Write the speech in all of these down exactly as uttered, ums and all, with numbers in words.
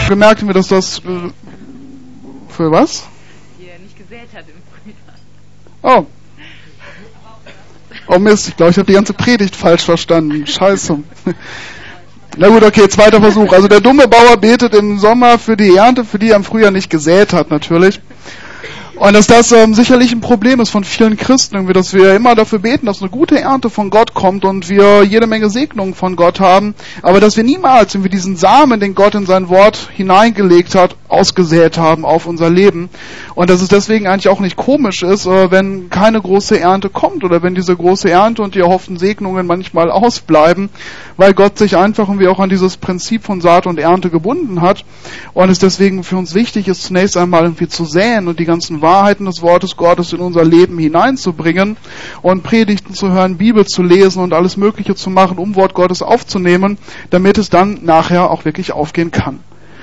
gemerkt, dass das äh, für was? Die er nicht gesät hat im Frühjahr. Oh. Oh Mist, ich glaube, ich habe die ganze Predigt falsch verstanden. Scheiße. Na gut, okay, zweiter Versuch. Also der dumme Bauer betet im Sommer für die Ernte, für die er im Frühjahr nicht gesät hat, natürlich. Und dass das ähm, sicherlich ein Problem ist von vielen Christen, irgendwie, dass wir immer dafür beten, dass eine gute Ernte von Gott kommt und wir jede Menge Segnungen von Gott haben, aber dass wir niemals irgendwie diesen Samen, den Gott in sein Wort hineingelegt hat, ausgesät haben auf unser Leben. Und dass es deswegen eigentlich auch nicht komisch ist, äh, wenn keine große Ernte kommt oder wenn diese große Ernte und die erhofften Segnungen manchmal ausbleiben, weil Gott sich einfach irgendwie auch an dieses Prinzip von Saat und Ernte gebunden hat und es deswegen für uns wichtig ist, zunächst einmal irgendwie zu säen und die ganzen Wahrheiten des Wortes Gottes in unser Leben hineinzubringen und Predigten zu hören, Bibel zu lesen und alles Mögliche zu machen, um Wort Gottes aufzunehmen, damit es dann nachher auch wirklich aufgehen kann.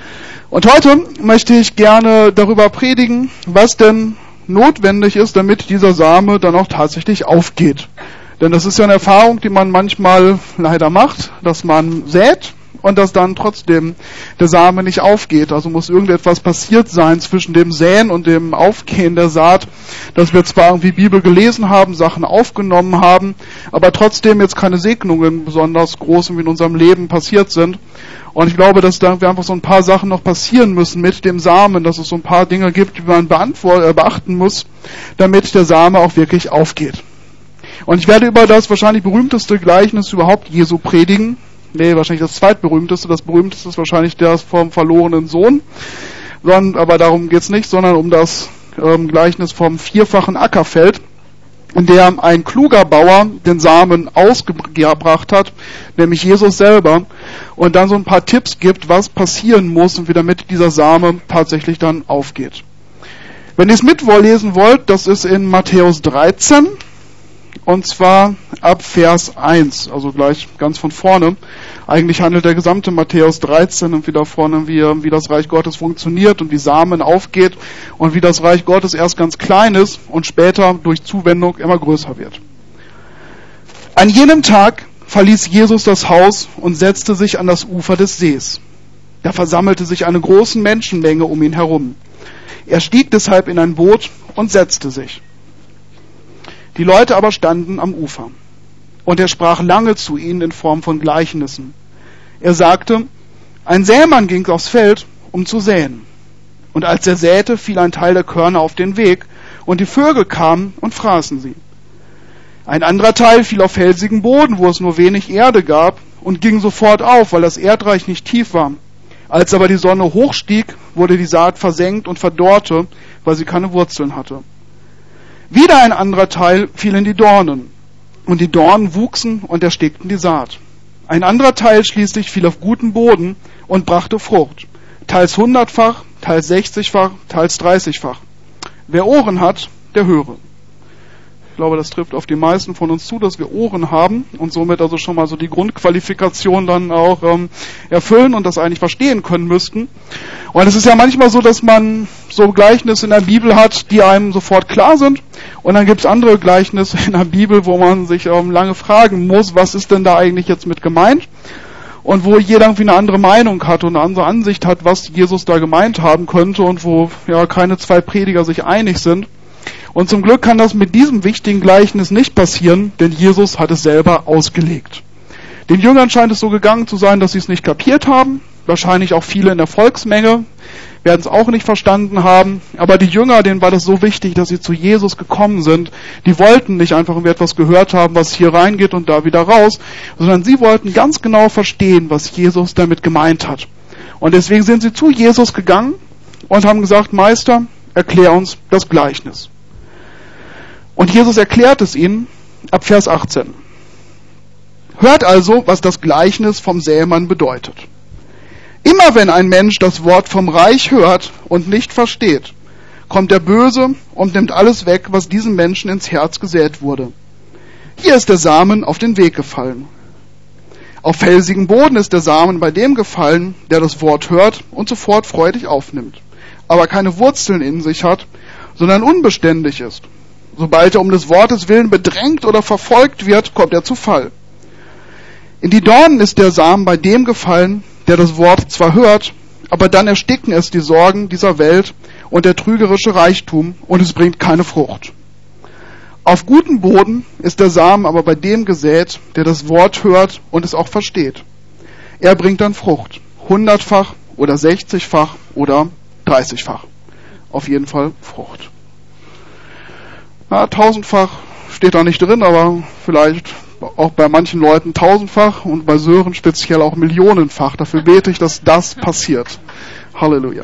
Und heute möchte ich gerne darüber predigen, was denn notwendig ist, damit dieser Same dann auch tatsächlich aufgeht. Denn das ist ja eine Erfahrung, die man manchmal leider macht, dass man sät und dass dann trotzdem der Same nicht aufgeht. Also muss irgendetwas passiert sein zwischen dem Säen und dem Aufgehen der Saat, dass wir zwar irgendwie Bibel gelesen haben, Sachen aufgenommen haben, aber trotzdem jetzt keine Segnungen besonders groß in unserem Leben passiert sind. Und ich glaube, dass da einfach so ein paar Sachen noch passieren müssen mit dem Samen, dass es so ein paar Dinge gibt, die man beantwort- äh, beachten muss, damit der Same auch wirklich aufgeht. Und ich werde über das wahrscheinlich berühmteste Gleichnis überhaupt Jesu predigen. Nee, wahrscheinlich das zweitberühmteste. Das berühmteste ist wahrscheinlich das vom verlorenen Sohn. Sondern, aber darum geht's nicht, sondern um das ähm, Gleichnis vom vierfachen Ackerfeld, in der ein kluger Bauer den Samen ausgebracht hat, nämlich Jesus selber, und dann so ein paar Tipps gibt, was passieren muss, und wie damit dieser Same tatsächlich dann aufgeht. Wenn ihr es mitlesen wollt, das ist in Matthäus dreizehn, und zwar ab Vers eins, also gleich ganz von vorne. Eigentlich handelt der gesamte Matthäus dreizehn und wieder vorne, wie, wie das Reich Gottes funktioniert und wie Samen aufgeht und wie das Reich Gottes erst ganz klein ist und später durch Zuwendung immer größer wird. An jenem Tag verließ Jesus das Haus und setzte sich an das Ufer des Sees. Da versammelte sich eine große Menschenmenge um ihn herum. Er stieg deshalb in ein Boot und setzte sich. Die Leute aber standen am Ufer. Und er sprach lange zu ihnen in Form von Gleichnissen. Er sagte, ein Sämann ging aufs Feld, um zu säen. Und als er säte, fiel ein Teil der Körner auf den Weg, und die Vögel kamen und fraßen sie. Ein anderer Teil fiel auf felsigen Boden, wo es nur wenig Erde gab, und ging sofort auf, weil das Erdreich nicht tief war. Als aber die Sonne hochstieg, wurde die Saat versenkt und verdorrte, weil sie keine Wurzeln hatte. Wieder ein anderer Teil fiel in die Dornen, und die Dornen wuchsen und erstickten die Saat. Ein anderer Teil schließlich fiel auf guten Boden und brachte Frucht, teils hundertfach, teils sechzigfach, teils dreißigfach. Wer Ohren hat, der höre. Ich glaube, das trifft auf die meisten von uns zu, dass wir Ohren haben und somit also schon mal so die Grundqualifikation dann auch ähm, erfüllen und das eigentlich verstehen können müssten. Und es ist ja manchmal so, dass man so Gleichnisse in der Bibel hat, die einem sofort klar sind. Und dann gibt es andere Gleichnisse in der Bibel, wo man sich ähm, lange fragen muss, was ist denn da eigentlich jetzt mit gemeint? Und wo jeder irgendwie eine andere Meinung hat und eine andere Ansicht hat, was Jesus da gemeint haben könnte und wo ja keine zwei Prediger sich einig sind. Und zum Glück kann das mit diesem wichtigen Gleichnis nicht passieren, denn Jesus hat es selber ausgelegt. Den Jüngern scheint es so gegangen zu sein, dass sie es nicht kapiert haben. Wahrscheinlich auch viele in der Volksmenge werden es auch nicht verstanden haben. Aber die Jünger, denen war das so wichtig, dass sie zu Jesus gekommen sind. Die wollten nicht einfach irgendwie etwas gehört haben, was hier reingeht und da wieder raus, sondern sie wollten ganz genau verstehen, was Jesus damit gemeint hat. Und deswegen sind sie zu Jesus gegangen und haben gesagt, Meister, erklär uns das Gleichnis. Und Jesus erklärt es ihnen ab Vers achtzehn. Hört also, was das Gleichnis vom Sämann bedeutet. Immer wenn ein Mensch das Wort vom Reich hört und nicht versteht, kommt der Böse und nimmt alles weg, was diesem Menschen ins Herz gesät wurde. Hier ist der Samen auf den Weg gefallen. Auf felsigen Boden ist der Samen bei dem gefallen, der das Wort hört und sofort freudig aufnimmt, aber keine Wurzeln in sich hat, sondern unbeständig ist. Sobald er um des Wortes willen bedrängt oder verfolgt wird, kommt er zu Fall. In die Dornen ist der Samen bei dem gefallen, der das Wort zwar hört, aber dann ersticken es die Sorgen dieser Welt und der trügerische Reichtum und es bringt keine Frucht. Auf guten Boden ist der Samen aber bei dem gesät, der das Wort hört und es auch versteht. Er bringt dann Frucht, hundertfach oder sechzigfach oder dreißigfach. Auf jeden Fall Frucht. Ja, tausendfach steht da nicht drin, aber vielleicht auch bei manchen Leuten tausendfach und bei Sören speziell auch millionenfach. Dafür bete ich, dass das passiert. Halleluja.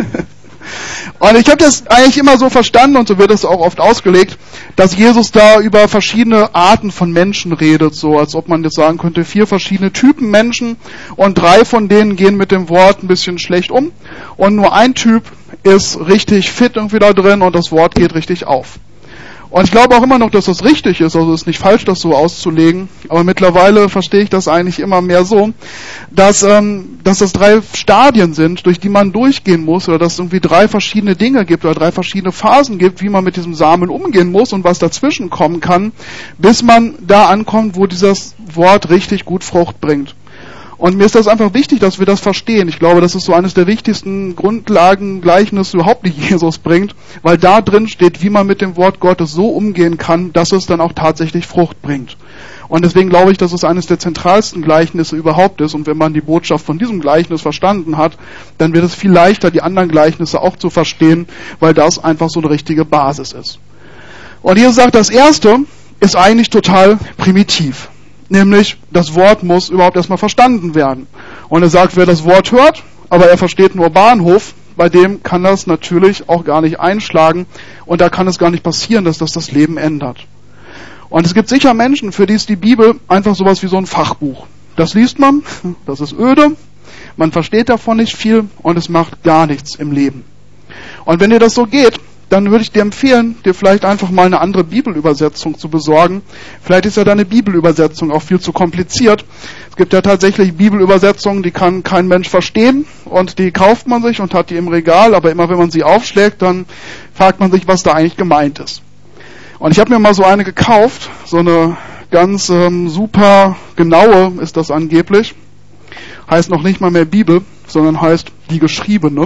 Und ich habe das eigentlich immer so verstanden, und so wird es auch oft ausgelegt, dass Jesus da über verschiedene Arten von Menschen redet, so als ob man jetzt sagen könnte, vier verschiedene Typen Menschen und drei von denen gehen mit dem Wort ein bisschen schlecht um und nur ein Typ ist richtig fit irgendwie da drin und das Wort geht richtig auf. Und ich glaube auch immer noch, dass das richtig ist, also es ist nicht falsch, das so auszulegen, aber mittlerweile verstehe ich das eigentlich immer mehr so, dass, ähm, dass das drei Stadien sind, durch die man durchgehen muss, oder dass es irgendwie drei verschiedene Dinge gibt oder drei verschiedene Phasen gibt, wie man mit diesem Samen umgehen muss und was dazwischen kommen kann, bis man da ankommt, wo dieses Wort richtig gut Frucht bringt. Und mir ist das einfach wichtig, dass wir das verstehen. Ich glaube, das ist so eines der wichtigsten Grundlagengleichnisse überhaupt, die Jesus bringt, weil da drin steht, wie man mit dem Wort Gottes so umgehen kann, dass es dann auch tatsächlich Frucht bringt. Und deswegen glaube ich, dass es eines der zentralsten Gleichnisse überhaupt ist. Und wenn man die Botschaft von diesem Gleichnis verstanden hat, dann wird es viel leichter, die anderen Gleichnisse auch zu verstehen, weil das einfach so eine richtige Basis ist. Und Jesus sagt, das Erste ist eigentlich total primitiv. Nämlich, das Wort muss überhaupt erstmal verstanden werden. Und er sagt, wer das Wort hört, aber er versteht nur Bahnhof, bei dem kann das natürlich auch gar nicht einschlagen und da kann es gar nicht passieren, dass das das Leben ändert. Und es gibt sicher Menschen, für die ist die Bibel einfach sowas wie so ein Fachbuch. Das liest man, das ist öde, man versteht davon nicht viel und es macht gar nichts im Leben. Und wenn dir das so geht, dann würde ich dir empfehlen, dir vielleicht einfach mal eine andere Bibelübersetzung zu besorgen. Vielleicht ist ja deine Bibelübersetzung auch viel zu kompliziert. Es gibt ja tatsächlich Bibelübersetzungen, die kann kein Mensch verstehen und die kauft man sich und hat die im Regal, aber immer wenn man sie aufschlägt, dann fragt man sich, was da eigentlich gemeint ist. Und ich habe mir mal so eine gekauft, so eine ganz ähm, super genaue ist das angeblich. Heißt noch nicht mal mehr Bibel, sondern heißt die Geschriebene.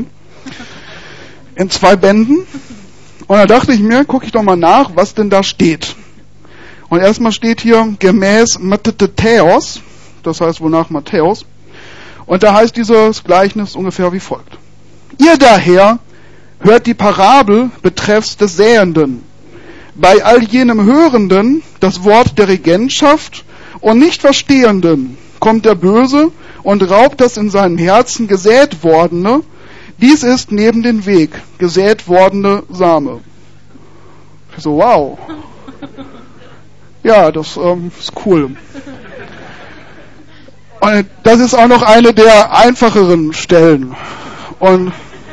In zwei Bänden. Und da dachte ich mir, gucke ich doch mal nach, was denn da steht. Und erstmal steht hier gemäß Matthäus, das heißt wohl nach Matthäus. Und da heißt dieses Gleichnis ungefähr wie folgt. Ihr daher hört die Parabel betreffs des Säenden. Bei all jenem Hörenden das Wort der Regentschaft und nicht Verstehenden kommt der Böse und raubt das in seinem Herzen gesät wordene. Dies ist neben den Weg gesät wordene Same. Ich so, wow. Ja, das ähm, ist cool. Und das ist auch noch eine der einfacheren Stellen. Und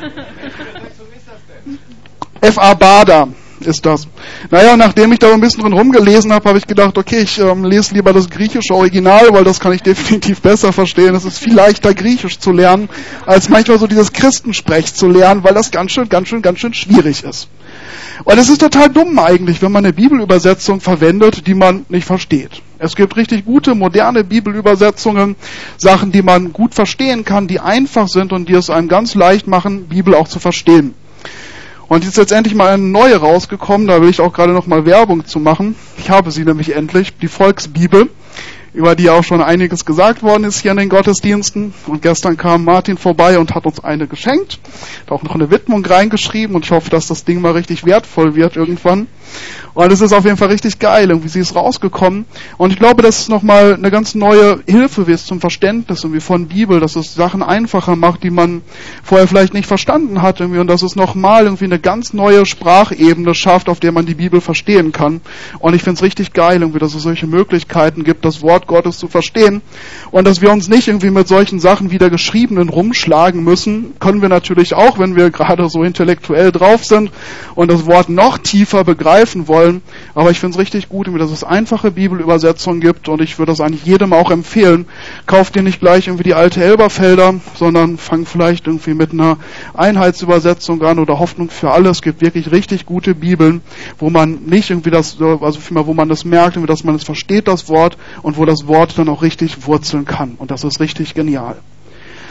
F A Bada ist das. Naja, nachdem ich da ein bisschen drin rumgelesen habe, habe ich gedacht, okay, ich ähm, lese lieber das griechische Original, weil das kann ich definitiv besser verstehen. Es ist viel leichter, Griechisch zu lernen, als manchmal so dieses Christensprech zu lernen, weil das ganz schön, ganz schön, ganz schön schwierig ist. Und es ist total dumm eigentlich, wenn man eine Bibelübersetzung verwendet, die man nicht versteht. Es gibt richtig gute, moderne Bibelübersetzungen, Sachen, die man gut verstehen kann, die einfach sind und die es einem ganz leicht machen, Bibel auch zu verstehen. Und jetzt ist jetzt endlich mal eine neue rausgekommen, da will ich auch gerade noch mal Werbung zu machen. Ich habe sie nämlich endlich, die Volksbibel, über die auch schon einiges gesagt worden ist hier in den Gottesdiensten. Und gestern kam Martin vorbei und hat uns eine geschenkt, hat auch noch eine Widmung reingeschrieben und ich hoffe, dass das Ding mal richtig wertvoll wird irgendwann. Und es ist auf jeden Fall richtig geil, irgendwie sie ist rausgekommen. Und ich glaube, dass es nochmal eine ganz neue Hilfe ist zum Verständnis irgendwie von Bibel, dass es Sachen einfacher macht, die man vorher vielleicht nicht verstanden hat irgendwie, und dass es nochmal irgendwie eine ganz neue Sprachebene schafft, auf der man die Bibel verstehen kann. Und ich finde es richtig geil, irgendwie, dass es solche Möglichkeiten gibt, das Wort Gottes zu verstehen. Und dass wir uns nicht irgendwie mit solchen Sachen wie der Geschriebenen rumschlagen müssen, können wir natürlich auch, wenn wir gerade so intellektuell drauf sind und das Wort noch tiefer begreifen wollen. Aber ich finde es richtig gut, dass es einfache Bibelübersetzungen gibt und ich würde das eigentlich jedem auch empfehlen. Kauft dir nicht gleich irgendwie die alte Elberfelder, sondern fang vielleicht irgendwie mit einer Einheitsübersetzung an oder Hoffnung für alle. Es gibt wirklich richtig gute Bibeln, wo man nicht irgendwie das, also vielmehr, wo man das merkt, dass man es versteht, das Wort, und wo das Wort dann auch richtig wurzeln kann. Und das ist richtig genial.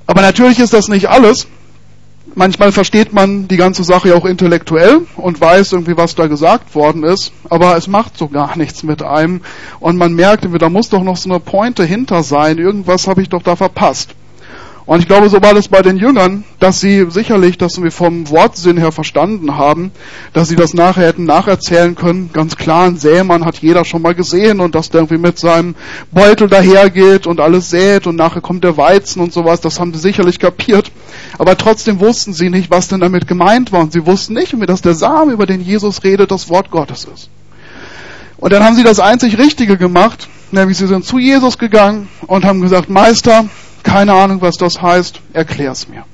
Aber natürlich ist das nicht alles. Manchmal versteht man die ganze Sache ja auch intellektuell und weiß irgendwie, was da gesagt worden ist, aber es macht so gar nichts mit einem und man merkt, da muss doch noch so eine Pointe hinter sein, irgendwas habe ich doch da verpasst. Und ich glaube, so war das bei den Jüngern, dass sie sicherlich, dass wir vom Wortsinn her verstanden haben, dass sie das nachher hätten nacherzählen können. Ganz klar, ein Sämann hat jeder schon mal gesehen und dass der irgendwie mit seinem Beutel dahergeht und alles sät und nachher kommt der Weizen und sowas. Das haben sie sicherlich kapiert. Aber trotzdem wussten sie nicht, was denn damit gemeint war. Und sie wussten nicht, dass der Same, über den Jesus redet, das Wort Gottes ist. Und dann haben sie das einzig Richtige gemacht, nämlich sie sind zu Jesus gegangen und haben gesagt, Meister, keine Ahnung, was das heißt, erklär's mir.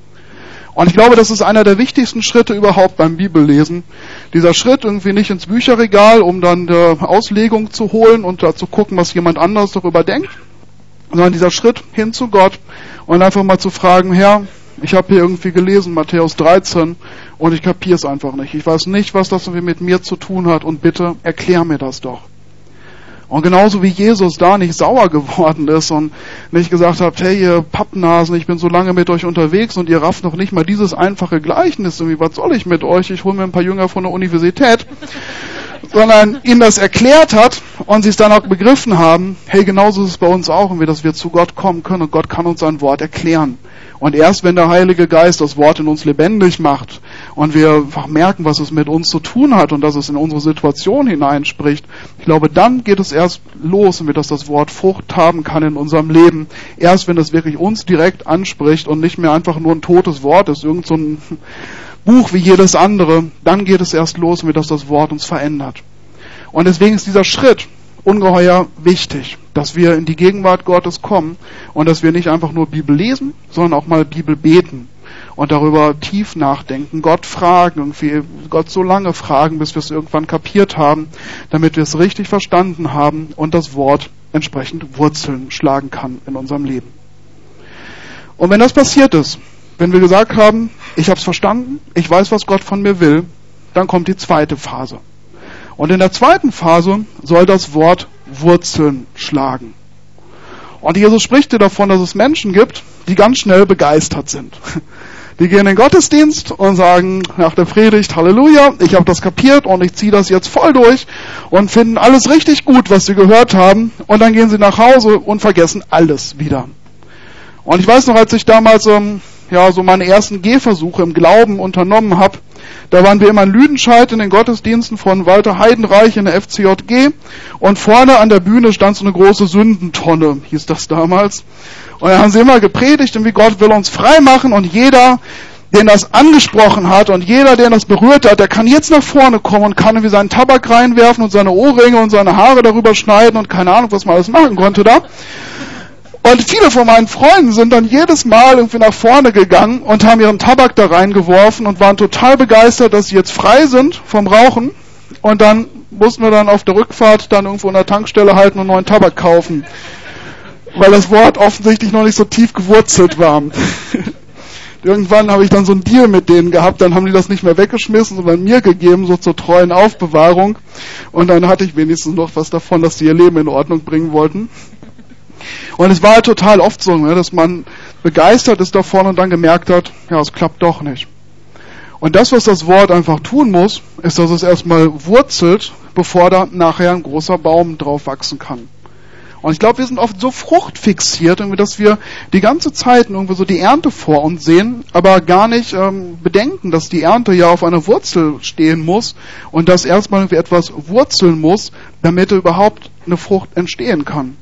Und ich glaube, das ist einer der wichtigsten Schritte überhaupt beim Bibellesen. Dieser Schritt irgendwie nicht ins Bücherregal, um dann eine Auslegung zu holen und da zu gucken, was jemand anderes darüber denkt, sondern dieser Schritt hin zu Gott und einfach mal zu fragen, Herr, ich habe hier irgendwie gelesen, Matthäus dreizehn, und ich kapiere es einfach nicht. Ich weiß nicht, was das irgendwie mit mir zu tun hat und bitte erklär mir das doch. Und genauso wie Jesus da nicht sauer geworden ist und nicht gesagt hat, hey ihr Pappnasen, ich bin so lange mit euch unterwegs und ihr rafft noch nicht mal dieses einfache Gleichnis, irgendwie, was soll ich mit euch, ich hole mir ein paar Jünger von der Universität, sondern ihnen das erklärt hat und sie es dann auch begriffen haben, hey, genauso ist es bei uns auch, dass wir zu Gott kommen können und Gott kann uns sein Wort erklären. Und erst wenn der Heilige Geist das Wort in uns lebendig macht und wir einfach merken, was es mit uns zu tun hat und dass es in unsere Situation hineinspricht, ich glaube, dann geht es erst los, dass das Wort Frucht haben kann in unserem Leben. Erst wenn es wirklich uns direkt anspricht und nicht mehr einfach nur ein totes Wort ist, irgend so ein Buch wie jedes andere, dann geht es erst los, dass das Wort uns verändert. Und deswegen ist dieser Schritt ungeheuer wichtig, dass wir in die Gegenwart Gottes kommen und dass wir nicht einfach nur Bibel lesen, sondern auch mal Bibel beten und darüber tief nachdenken, Gott fragen, irgendwie Gott so lange fragen, bis wir es irgendwann kapiert haben, damit wir es richtig verstanden haben und das Wort entsprechend Wurzeln schlagen kann in unserem Leben. Und wenn das passiert ist, wenn wir gesagt haben, ich habe es verstanden, ich weiß, was Gott von mir will, dann kommt die zweite Phase. Und in der zweiten Phase soll das Wort Wurzeln schlagen. Und Jesus spricht hier davon, dass es Menschen gibt, die ganz schnell begeistert sind. Die gehen in den Gottesdienst und sagen nach der Predigt, Halleluja, ich habe das kapiert und ich ziehe das jetzt voll durch und finden alles richtig gut, was sie gehört haben. Und dann gehen sie nach Hause und vergessen alles wieder. Und ich weiß noch, als ich damals ähm, ja so meine ersten Gehversuche im Glauben unternommen habe, da waren wir immer in Lüdenscheid in den Gottesdiensten von Walter Heidenreich in der F C J G und vorne an der Bühne stand so eine große Sündentonne, hieß das damals. Und da haben sie immer gepredigt, und wie Gott will uns frei machen und jeder, den das angesprochen hat und jeder, der das berührt hat, der kann jetzt nach vorne kommen und kann irgendwie seinen Tabak reinwerfen und seine Ohrringe und seine Haare darüber schneiden und keine Ahnung, was man alles machen konnte da. Und viele von meinen Freunden sind dann jedes Mal irgendwie nach vorne gegangen und haben ihren Tabak da reingeworfen und waren total begeistert, dass sie jetzt frei sind vom Rauchen. Und dann mussten wir dann auf der Rückfahrt dann irgendwo an der Tankstelle halten und neuen Tabak kaufen. Weil das Wort offensichtlich noch nicht so tief gewurzelt war. Irgendwann habe ich dann so einen Deal mit denen gehabt, dann haben die das nicht mehr weggeschmissen, sondern mir gegeben, so zur treuen Aufbewahrung. Und dann hatte ich wenigstens noch was davon, dass sie ihr Leben in Ordnung bringen wollten. Und es war halt total oft so, dass man begeistert ist davon und dann gemerkt hat, ja, es klappt doch nicht. Und das, was das Wort einfach tun muss, ist, dass es erstmal wurzelt, bevor da nachher ein großer Baum drauf wachsen kann. Und ich glaube, wir sind oft so fruchtfixiert, dass wir die ganze Zeit irgendwie so die Ernte vor uns sehen, aber gar nicht ähm, bedenken, dass die Ernte ja auf einer Wurzel stehen muss und dass erstmal irgendwie etwas wurzeln muss, damit überhaupt eine Frucht entstehen kann.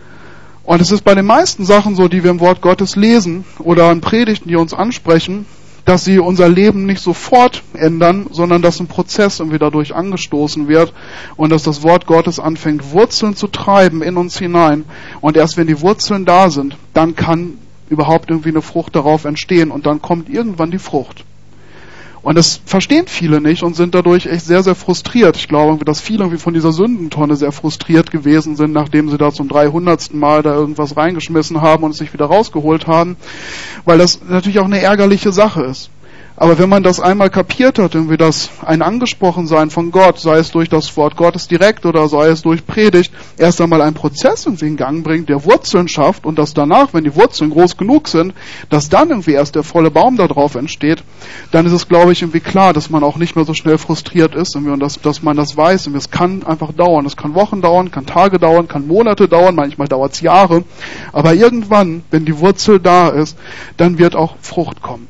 Und es ist bei den meisten Sachen so, die wir im Wort Gottes lesen oder in Predigten, die uns ansprechen, dass sie unser Leben nicht sofort ändern, sondern dass ein Prozess irgendwie dadurch angestoßen wird und dass das Wort Gottes anfängt, Wurzeln zu treiben in uns hinein. Und erst wenn die Wurzeln da sind, dann kann überhaupt irgendwie eine Frucht darauf entstehen und dann kommt irgendwann die Frucht. Und das verstehen viele nicht und sind dadurch echt sehr, sehr frustriert. Ich glaube, dass viele irgendwie von dieser Sündentonne sehr frustriert gewesen sind, nachdem sie da zum dreihundertsten Mal da irgendwas reingeschmissen haben und es sich wieder rausgeholt haben, weil das natürlich auch eine ärgerliche Sache ist. Aber wenn man das einmal kapiert hat, irgendwie das ein Angesprochensein von Gott, sei es durch das Wort Gottes direkt oder sei es durch Predigt, erst einmal einen Prozess irgendwie in Gang bringt, der Wurzeln schafft und dass danach, wenn die Wurzeln groß genug sind, dass dann irgendwie erst der volle Baum da drauf entsteht, dann ist es, glaube ich, irgendwie klar, dass man auch nicht mehr so schnell frustriert ist irgendwie und dass, dass man das weiß. Und es kann einfach dauern. Es kann Wochen dauern, kann Tage dauern, kann Monate dauern, manchmal dauert es Jahre. Aber irgendwann, wenn die Wurzel da ist, dann wird auch Frucht kommen.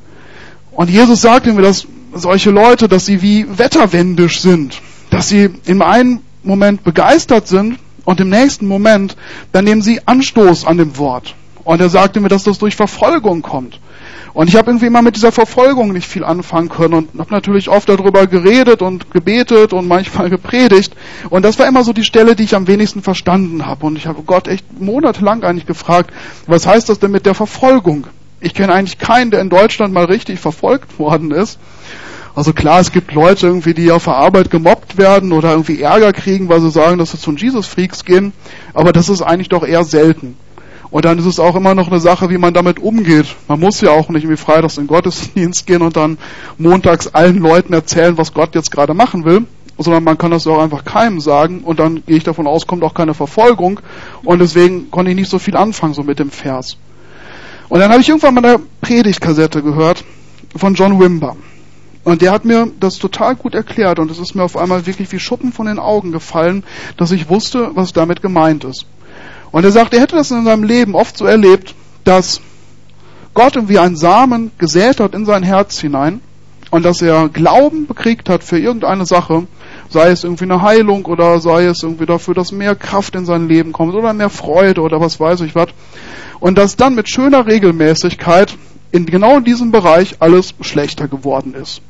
Und Jesus sagt mir, dass solche Leute, dass sie wie wetterwendisch sind, dass sie im einen Moment begeistert sind und im nächsten Moment, dann nehmen sie Anstoß an dem Wort. Und er sagte mir, dass das durch Verfolgung kommt. Und ich habe irgendwie immer mit dieser Verfolgung nicht viel anfangen können und habe natürlich oft darüber geredet und gebetet und manchmal gepredigt. Und das war immer so die Stelle, die ich am wenigsten verstanden habe. Und ich habe Gott echt monatelang eigentlich gefragt, was heißt das denn mit der Verfolgung? Ich kenne eigentlich keinen, der in Deutschland mal richtig verfolgt worden ist. Also klar, es gibt Leute irgendwie, die auf der Arbeit gemobbt werden oder irgendwie Ärger kriegen, weil sie sagen, dass sie zu Jesus-Freaks gehen. Aber das ist eigentlich doch eher selten. Und dann ist es auch immer noch eine Sache, wie man damit umgeht. Man muss ja auch nicht irgendwie freitags in den Gottesdienst gehen und dann montags allen Leuten erzählen, was Gott jetzt gerade machen will. Sondern man kann das auch einfach keinem sagen. Und dann gehe ich davon aus, kommt auch keine Verfolgung. Und deswegen konnte ich nicht so viel anfangen so mit dem Vers. Und dann habe ich irgendwann mal eine Predigtkassette gehört von John Wimber. Und der hat mir das total gut erklärt und es ist mir auf einmal wirklich wie Schuppen von den Augen gefallen, dass ich wusste, was damit gemeint ist. Und er sagt, er hätte das in seinem Leben oft so erlebt, dass Gott irgendwie einen Samen gesät hat in sein Herz hinein und dass er Glauben bekriegt hat für irgendeine Sache, sei es irgendwie eine Heilung oder sei es irgendwie dafür, dass mehr Kraft in sein Leben kommt oder mehr Freude oder was weiß ich was. Und dass dann mit schöner Regelmäßigkeit in genau diesem Bereich alles schlechter geworden ist.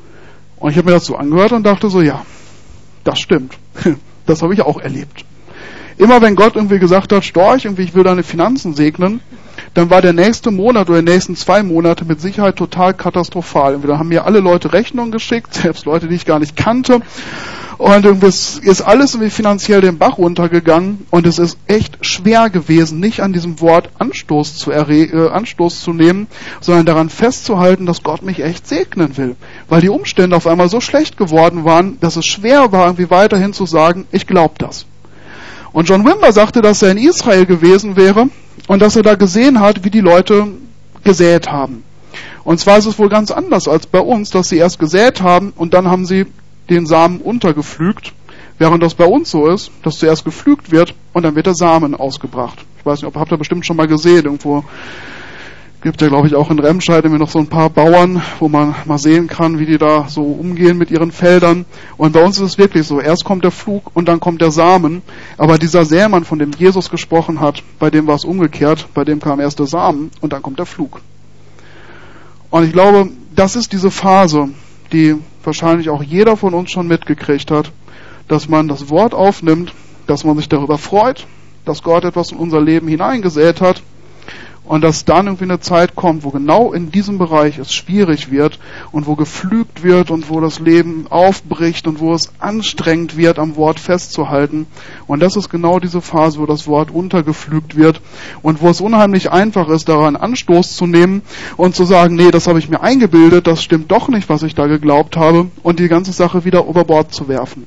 Und ich habe mir das so angehört und dachte so, ja, das stimmt. Das habe ich auch erlebt. Immer wenn Gott irgendwie gesagt hat, Storch, irgendwie ich will deine Finanzen segnen, dann war der nächste Monat oder die nächsten zwei Monate mit Sicherheit total katastrophal. Und da haben mir alle Leute Rechnungen geschickt, selbst Leute, die ich gar nicht kannte. Und irgendwie ist alles irgendwie finanziell den Bach runtergegangen und es ist echt schwer gewesen, nicht an diesem Wort Anstoß zu, erre- äh, Anstoß zu nehmen, sondern daran festzuhalten, dass Gott mich echt segnen will. Weil die Umstände auf einmal so schlecht geworden waren, dass es schwer war, irgendwie weiterhin zu sagen, ich glaube das. Und John Wimber sagte, dass er in Israel gewesen wäre und dass er da gesehen hat, wie die Leute gesät haben. Und zwar ist es wohl ganz anders als bei uns, dass sie erst gesät haben und dann haben sie den Samen untergepflügt, während das bei uns so ist, dass zuerst gepflügt wird und dann wird der Samen ausgebracht. Ich weiß nicht, ob habt ihr bestimmt schon mal gesehen, irgendwo gibt ja, glaube ich, auch in Remscheid immer noch so ein paar Bauern, wo man mal sehen kann, wie die da so umgehen mit ihren Feldern. Und bei uns ist es wirklich so, erst kommt der Pflug und dann kommt der Samen. Aber dieser Sämann, von dem Jesus gesprochen hat, bei dem war es umgekehrt, bei dem kam erst der Samen und dann kommt der Pflug. Und ich glaube, das ist diese Phase, die wahrscheinlich auch jeder von uns schon mitgekriegt hat, dass man das Wort aufnimmt, dass man sich darüber freut, dass Gott etwas in unser Leben hineingesät hat und dass dann irgendwie eine Zeit kommt, wo genau in diesem Bereich es schwierig wird und wo gepflügt wird und wo das Leben aufbricht und wo es anstrengend wird, am Wort festzuhalten. Und das ist genau diese Phase, wo das Wort untergepflügt wird und wo es unheimlich einfach ist, daran Anstoß zu nehmen und zu sagen, nee, das habe ich mir eingebildet, das stimmt doch nicht, was ich da geglaubt habe, und die ganze Sache wieder über Bord zu werfen.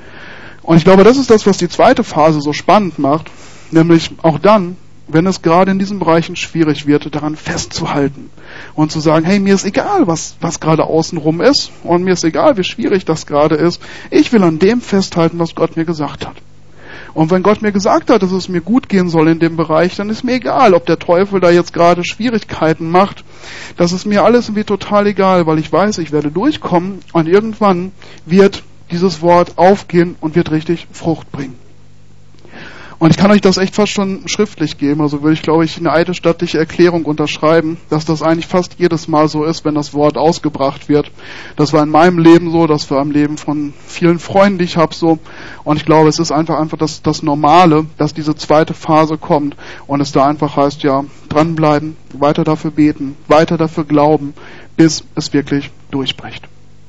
Und ich glaube, das ist das, was die zweite Phase so spannend macht, nämlich auch dann, wenn es gerade in diesen Bereichen schwierig wird, daran festzuhalten und zu sagen, hey, mir ist egal, was, was gerade außenrum ist und mir ist egal, wie schwierig das gerade ist. Ich will an dem festhalten, was Gott mir gesagt hat. Und wenn Gott mir gesagt hat, dass es mir gut gehen soll in dem Bereich, dann ist mir egal, ob der Teufel da jetzt gerade Schwierigkeiten macht. Das ist mir alles irgendwie total egal, weil ich weiß, ich werde durchkommen und irgendwann wird dieses Wort aufgehen und wird richtig Frucht bringen. Und ich kann euch das echt fast schon schriftlich geben, also würde ich, glaube ich, eine eidesstattliche Erklärung unterschreiben, dass das eigentlich fast jedes Mal so ist, wenn das Wort ausgebracht wird. Das war in meinem Leben so, das war im Leben von vielen Freunden, die ich habe, so. Und ich glaube, es ist einfach einfach das, das Normale, dass diese zweite Phase kommt und es da einfach heißt, ja, dranbleiben, weiter dafür beten, weiter dafür glauben, bis es wirklich durchbricht.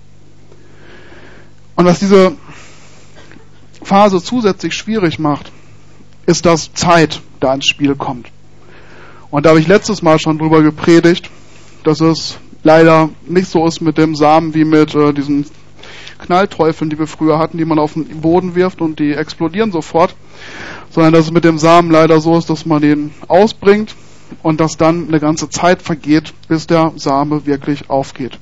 Und was diese Phase zusätzlich schwierig macht, ist, dass Zeit da ins Spiel kommt. Und da habe ich letztes Mal schon drüber gepredigt, dass es leider nicht so ist mit dem Samen wie mit äh, diesen Knallteufeln, die wir früher hatten, die man auf den Boden wirft und die explodieren sofort, sondern dass es mit dem Samen leider so ist, dass man den ausbringt und dass dann eine ganze Zeit vergeht, bis der Same wirklich aufgeht.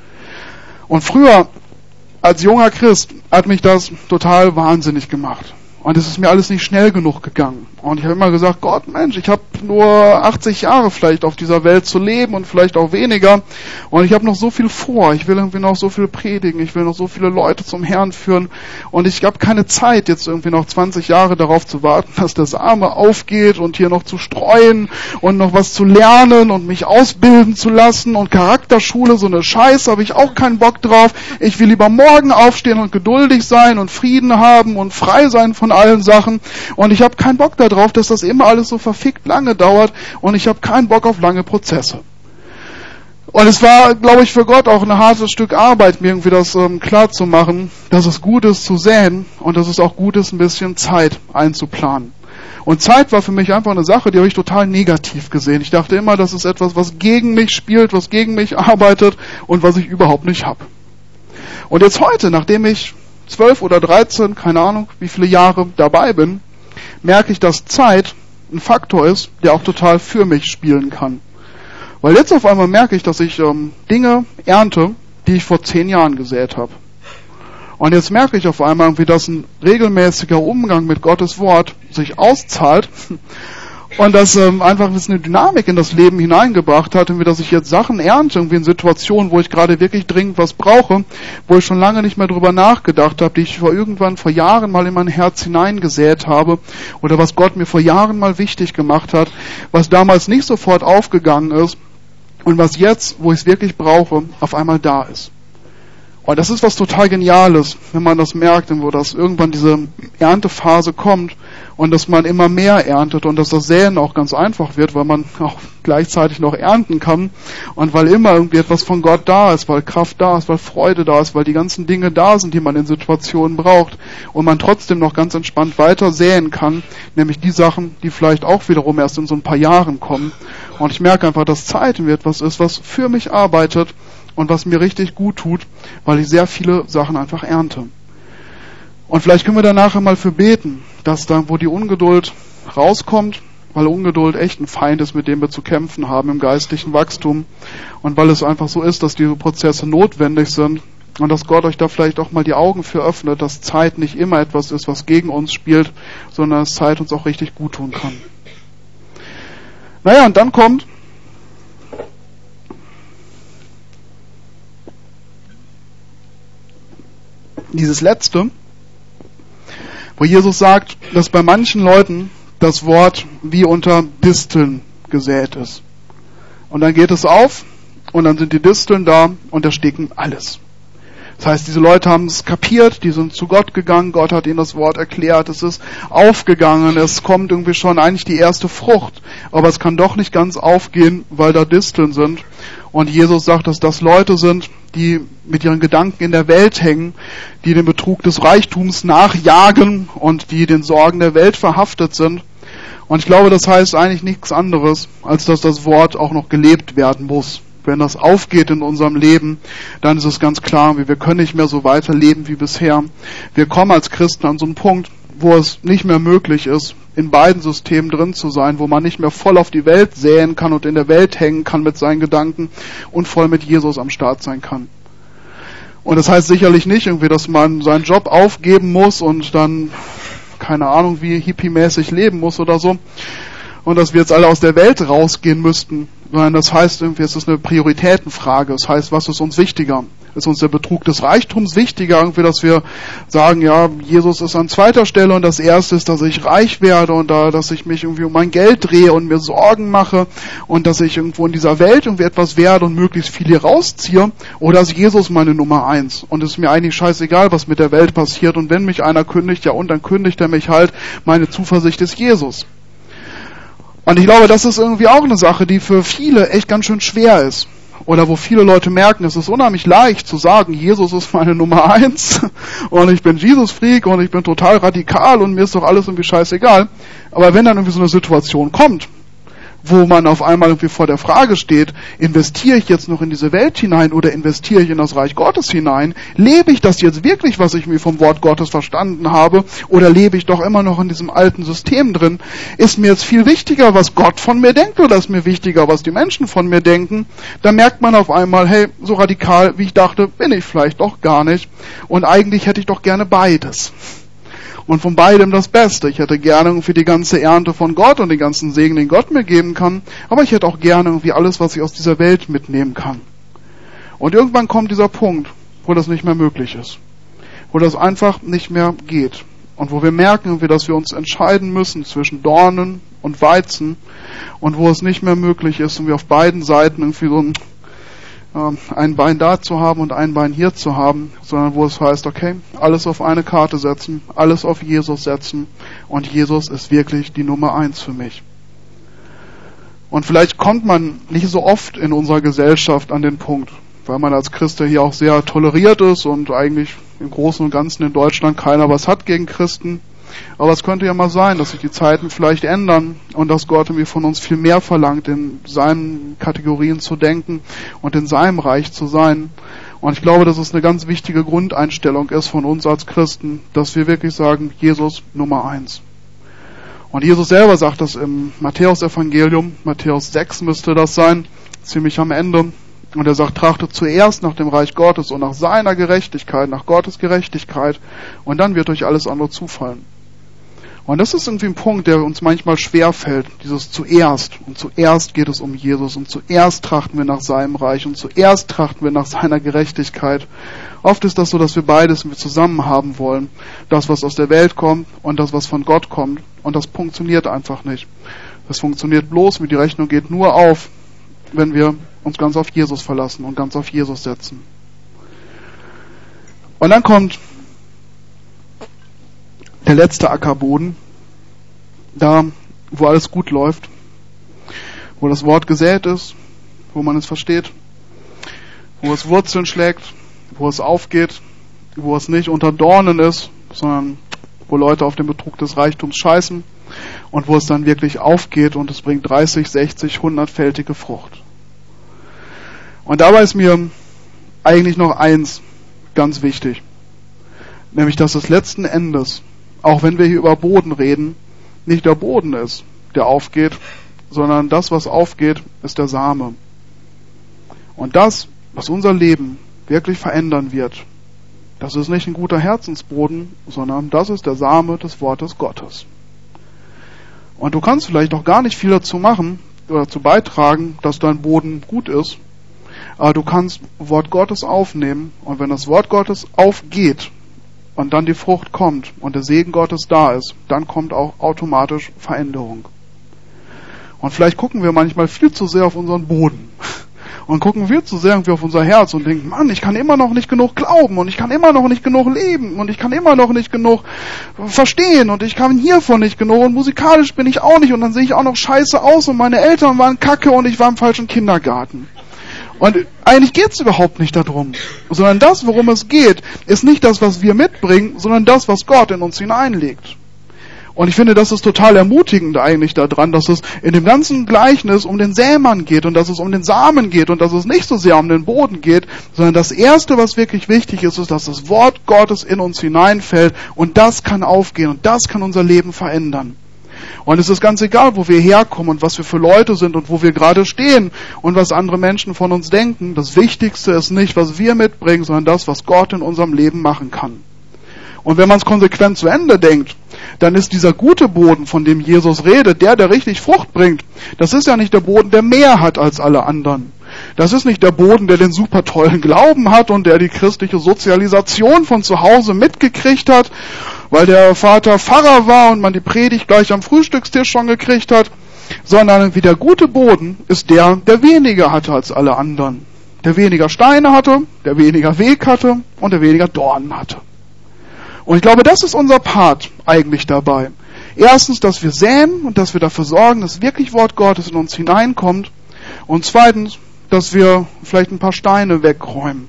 Und früher, als junger Christ, hat mich das total wahnsinnig gemacht. Und es ist mir alles nicht schnell genug gegangen. Und ich habe immer gesagt, Gott, Mensch, ich habe nur achtzig Jahre vielleicht auf dieser Welt zu leben und vielleicht auch weniger. Und ich habe noch so viel vor. Ich will irgendwie noch so viel predigen. Ich will noch so viele Leute zum Herrn führen. Und ich habe keine Zeit, jetzt irgendwie noch zwanzig Jahre darauf zu warten, dass der Same aufgeht und hier noch zu streuen und noch was zu lernen und mich ausbilden zu lassen. Und Charakterschule, so eine Scheiße, habe ich auch keinen Bock drauf. Ich will lieber morgen aufstehen und geduldig sein und Frieden haben und frei sein von allen Sachen. Und ich habe keinen Bock darauf, dass das immer alles so verfickt lange dauert. Und ich habe keinen Bock auf lange Prozesse. Und es war, glaube ich, für Gott auch ein hartes Stück Arbeit, mir irgendwie das ähm, klar zu machen, dass es gut ist zu säen und dass es auch gut ist, ein bisschen Zeit einzuplanen. Und Zeit war für mich einfach eine Sache, die habe ich total negativ gesehen. Ich dachte immer, das ist etwas, was gegen mich spielt, was gegen mich arbeitet und was ich überhaupt nicht habe. Und jetzt heute, nachdem ich zwölf oder dreizehn, keine Ahnung, wie viele Jahre dabei bin, merke ich, dass Zeit ein Faktor ist, der auch total für mich spielen kann. Weil jetzt auf einmal merke ich, dass ich ähm, Dinge ernte, die ich vor zehn Jahren gesät habe. Und jetzt merke ich auf einmal, wie das ein regelmäßiger Umgang mit Gottes Wort sich auszahlt und das ähm, einfach eine Dynamik in das Leben hineingebracht hat, und wie dass ich jetzt Sachen ernte, irgendwie in Situationen, wo ich gerade wirklich dringend was brauche, wo ich schon lange nicht mehr drüber nachgedacht habe, die ich vor irgendwann vor Jahren mal in mein Herz hineingesät habe, oder was Gott mir vor Jahren mal wichtig gemacht hat, was damals nicht sofort aufgegangen ist und was jetzt, wo ich es wirklich brauche, auf einmal da ist. Und das ist was total Geniales, wenn man das merkt, wo das irgendwann diese Erntephase kommt und dass man immer mehr erntet und dass das Säen auch ganz einfach wird, weil man auch gleichzeitig noch ernten kann und weil immer irgendwie etwas von Gott da ist, weil Kraft da ist, weil Freude da ist, weil die ganzen Dinge da sind, die man in Situationen braucht und man trotzdem noch ganz entspannt weiter säen kann, nämlich die Sachen, die vielleicht auch wiederum erst in so ein paar Jahren kommen. Und ich merke einfach, dass Zeit etwas ist, was für mich arbeitet und was mir richtig gut tut, weil ich sehr viele Sachen einfach ernte. Und vielleicht können wir da nachher mal für beten, dass da, wo die Ungeduld rauskommt, weil Ungeduld echt ein Feind ist, mit dem wir zu kämpfen haben im geistlichen Wachstum, und weil es einfach so ist, dass diese Prozesse notwendig sind und dass Gott euch da vielleicht auch mal die Augen für öffnet, dass Zeit nicht immer etwas ist, was gegen uns spielt, sondern dass Zeit uns auch richtig gut tun kann. Naja, und dann kommt dieses Letzte, wo Jesus sagt, dass bei manchen Leuten das Wort wie unter Disteln gesät ist. Und dann geht es auf und dann sind die Disteln da und ersticken alles. Das heißt, diese Leute haben es kapiert, die sind zu Gott gegangen, Gott hat ihnen das Wort erklärt, es ist aufgegangen, es kommt irgendwie schon eigentlich die erste Frucht, aber es kann doch nicht ganz aufgehen, weil da Disteln sind. Und Jesus sagt, dass das Leute sind, die mit ihren Gedanken in der Welt hängen, die dem Betrug des Reichtums nachjagen und die den Sorgen der Welt verhaftet sind. Und ich glaube, das heißt eigentlich nichts anderes, als dass das Wort auch noch gelebt werden muss. Wenn das aufgeht in unserem Leben, dann ist es ganz klar, wir können nicht mehr so weiterleben wie bisher. Wir kommen als Christen an so einen Punkt, wo es nicht mehr möglich ist, in beiden Systemen drin zu sein, wo man nicht mehr voll auf die Welt säen kann und in der Welt hängen kann mit seinen Gedanken und voll mit Jesus am Start sein kann. Und das heißt sicherlich nicht irgendwie, dass man seinen Job aufgeben muss und dann, keine Ahnung, wie hippie-mäßig leben muss oder so. Und dass wir jetzt alle aus der Welt rausgehen müssten. Sondern das heißt irgendwie, es ist eine Prioritätenfrage. Das heißt, was ist uns wichtiger? Ist uns der Betrug des Reichtums wichtiger? Irgendwie, dass wir sagen, ja, Jesus ist an zweiter Stelle und das erste ist, dass ich reich werde und da, dass ich mich irgendwie um mein Geld drehe und mir Sorgen mache und dass ich irgendwo in dieser Welt irgendwie etwas werde und möglichst viel hier rausziehe. Oder ist Jesus meine Nummer eins? Und es ist mir eigentlich scheißegal, was mit der Welt passiert. Und wenn mich einer kündigt, ja, und dann kündigt er mich halt. Meine Zuversicht ist Jesus. Und ich glaube, das ist irgendwie auch eine Sache, die für viele echt ganz schön schwer ist. Oder wo viele Leute merken, es ist unheimlich leicht zu sagen, Jesus ist meine Nummer eins und ich bin Jesus-Freak und ich bin total radikal und mir ist doch alles irgendwie scheißegal. Aber wenn dann irgendwie so eine Situation kommt, wo man auf einmal irgendwie vor der Frage steht, investiere ich jetzt noch in diese Welt hinein oder investiere ich in das Reich Gottes hinein? Lebe ich das jetzt wirklich, was ich mir vom Wort Gottes verstanden habe, oder lebe ich doch immer noch in diesem alten System drin? Ist mir jetzt viel wichtiger, was Gott von mir denkt, oder ist mir wichtiger, was die Menschen von mir denken? Da merkt man auf einmal, hey, so radikal, wie ich dachte, bin ich vielleicht doch gar nicht. Und eigentlich hätte ich doch gerne beides. Und von beidem das Beste. Ich hätte gerne irgendwie die ganze Ernte von Gott und den ganzen Segen, den Gott mir geben kann. Aber ich hätte auch gerne irgendwie alles, was ich aus dieser Welt mitnehmen kann. Und irgendwann kommt dieser Punkt, wo das nicht mehr möglich ist. Wo das einfach nicht mehr geht. Und wo wir merken, irgendwie, dass wir uns entscheiden müssen zwischen Dornen und Weizen. Und wo es nicht mehr möglich ist, irgendwie auf beiden Seiten irgendwie so ein ein Bein da zu haben und ein Bein hier zu haben, sondern wo es heißt, okay, alles auf eine Karte setzen, alles auf Jesus setzen und Jesus ist wirklich die Nummer eins für mich. Und vielleicht kommt man nicht so oft in unserer Gesellschaft an den Punkt, weil man als Christ hier auch sehr toleriert ist und eigentlich im Großen und Ganzen in Deutschland keiner was hat gegen Christen. Aber es könnte ja mal sein, dass sich die Zeiten vielleicht ändern und dass Gott irgendwie von uns viel mehr verlangt, in seinen Kategorien zu denken und in seinem Reich zu sein. Und ich glaube, dass es eine ganz wichtige Grundeinstellung ist von uns als Christen, dass wir wirklich sagen, Jesus Nummer eins. Und Jesus selber sagt das im Matthäus-Evangelium, Matthäus sechs müsste das sein, ziemlich am Ende. Und er sagt, trachtet zuerst nach dem Reich Gottes und nach seiner Gerechtigkeit, nach Gottes Gerechtigkeit, und dann wird euch alles andere zufallen. Und das ist irgendwie ein Punkt, der uns manchmal schwer fällt, dieses zuerst. Und zuerst geht es um Jesus und zuerst trachten wir nach seinem Reich und zuerst trachten wir nach seiner Gerechtigkeit. Oft ist das so, dass wir beides zusammen haben wollen. Das, was aus der Welt kommt und das, was von Gott kommt. Und das funktioniert einfach nicht. Das funktioniert bloß, wie die Rechnung geht nur auf, wenn wir uns ganz auf Jesus verlassen und ganz auf Jesus setzen. Und dann kommt der letzte Ackerboden, da, wo alles gut läuft, wo das Wort gesät ist, wo man es versteht, wo es Wurzeln schlägt, wo es aufgeht, wo es nicht unter Dornen ist, sondern wo Leute auf den Betrug des Reichtums scheißen und wo es dann wirklich aufgeht und es bringt dreißig, sechzig, hundertfältige Frucht. Und dabei ist mir eigentlich noch eins ganz wichtig, nämlich dass es letzten Endes, auch wenn wir hier über Boden reden, nicht der Boden ist, der aufgeht, sondern das, was aufgeht, ist der Same. Und das, was unser Leben wirklich verändern wird, das ist nicht ein guter Herzensboden, sondern das ist der Same des Wortes Gottes. Und du kannst vielleicht auch gar nicht viel dazu machen oder dazu beitragen, dass dein Boden gut ist, aber du kannst Wort Gottes aufnehmen und wenn das Wort Gottes aufgeht, und dann die Frucht kommt und der Segen Gottes da ist, dann kommt auch automatisch Veränderung. Und vielleicht gucken wir manchmal viel zu sehr auf unseren Boden und gucken viel zu sehr irgendwie auf unser Herz und denken, Mann, ich kann immer noch nicht genug glauben und ich kann immer noch nicht genug leben und ich kann immer noch nicht genug verstehen und ich kann hiervon nicht genug und musikalisch bin ich auch nicht und dann sehe ich auch noch scheiße aus und meine Eltern waren kacke und ich war im falschen Kindergarten. Und eigentlich geht es überhaupt nicht darum, sondern das, worum es geht, ist nicht das, was wir mitbringen, sondern das, was Gott in uns hineinlegt. Und ich finde, das ist total ermutigend eigentlich daran, dass es in dem ganzen Gleichnis um den Sämann geht und dass es um den Samen geht und dass es nicht so sehr um den Boden geht, sondern das Erste, was wirklich wichtig ist, ist, dass das Wort Gottes in uns hineinfällt und das kann aufgehen und das kann unser Leben verändern. Und es ist ganz egal, wo wir herkommen und was wir für Leute sind und wo wir gerade stehen und was andere Menschen von uns denken. Das Wichtigste ist nicht, was wir mitbringen, sondern das, was Gott in unserem Leben machen kann. Und wenn man es konsequent zu Ende denkt, dann ist dieser gute Boden, von dem Jesus redet, der, der richtig Frucht bringt, das ist ja nicht der Boden, der mehr hat als alle anderen. Das ist nicht der Boden, der den super tollen Glauben hat und der die christliche Sozialisation von zu Hause mitgekriegt hat, weil der Vater Pfarrer war und man die Predigt gleich am Frühstückstisch schon gekriegt hat, sondern wie der gute Boden ist der, der weniger hatte als alle anderen. Der weniger Steine hatte, der weniger Weg hatte und der weniger Dornen hatte. Und ich glaube, das ist unser Part eigentlich dabei. Erstens, dass wir säen und dass wir dafür sorgen, dass wirklich Wort Gottes in uns hineinkommt. Und zweitens, dass wir vielleicht ein paar Steine wegräumen.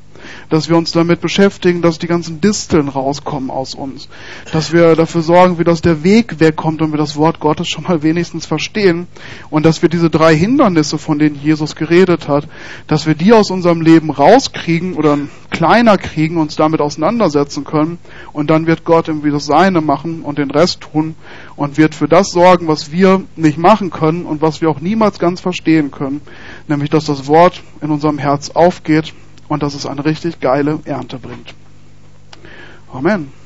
dass wir uns damit beschäftigen, dass die ganzen Disteln rauskommen aus uns, dass wir dafür sorgen, wie dass der Weg wegkommt und wir das Wort Gottes schon mal wenigstens verstehen und dass wir diese drei Hindernisse, von denen Jesus geredet hat, dass wir die aus unserem Leben rauskriegen oder kleiner kriegen, uns damit auseinandersetzen können und dann wird Gott irgendwie das Seine machen und den Rest tun und wird für das sorgen, was wir nicht machen können und was wir auch niemals ganz verstehen können, nämlich dass das Wort in unserem Herz aufgeht und dass es eine richtig geile Ernte bringt. Amen.